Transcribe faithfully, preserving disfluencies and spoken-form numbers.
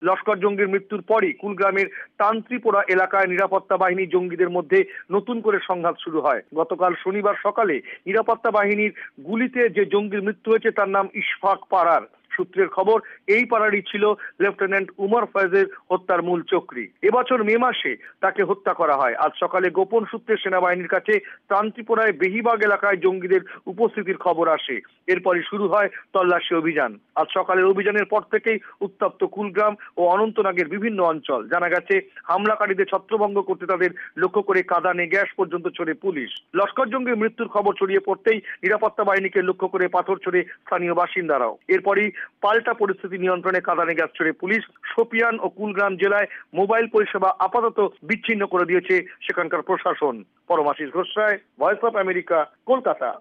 লস্কর জঙ্গির মৃত্যুর পরই কুলগ্রামের তান্ত্রিপোড়া এলাকায় নিরাপত্তা বাহিনী জঙ্গিদের মধ্যে নতুন করে সংঘাত শুরু হয়। গতকাল শনিবার সকালে নিরাপত্তা বাহিনীর গুলিতে যে জঙ্গির মৃত্যু হয়েছে তার নাম ইশফাক পারার। সূত্রের খবর, এই পাড়ারই ছিল লেফটেন্যান্ট উমর ফয়েজের হত্যার মূল চক্রী। এবছর মে মাসে তাকে হত্যা করা হয়। আজ সকালে গোপন সূত্রে সেনাবাহিনীর কাছে তান্ত্রিপোড়ায় বেহিবাগ এলাকায় জঙ্গিদের উপস্থিতির খবর আসে। এরপরই শুরু হয় তল্লাশি অভিযান। আজ সকালের অভিযানের পর থেকেই উত্তপ্ত কুলগ্রাম ও অনন্তনাগের বিভিন্ন অঞ্চল। জানা গেছে, হামলাকারীদের ছত্রভঙ্গ করতে তাদের লক্ষ্য করে কাঁদানে গ্যাস পর্যন্ত ছোড়ে পুলিশ। লস্কর জঙ্গির মৃত্যুর খবর ছড়িয়ে পড়তেই নিরাপত্তা বাহিনীকে লক্ষ্য করে পাথর ছোড়ে স্থানীয় বাসিন্দারাও। এরপরই পাল্টা পরিস্থিতি নিয়ন্ত্রণে কাঁদানে গ্যাস ছোড়ে পুলিশ। শোপিয়ান ও কুলগ্রাম জেলায় মোবাইল পরিষেবা আপাতত বিচ্ছিন্ন করে দিয়েছে সেখানকার প্রশাসন। Paramashis Ghosh Roy, voice of America, Kolkata.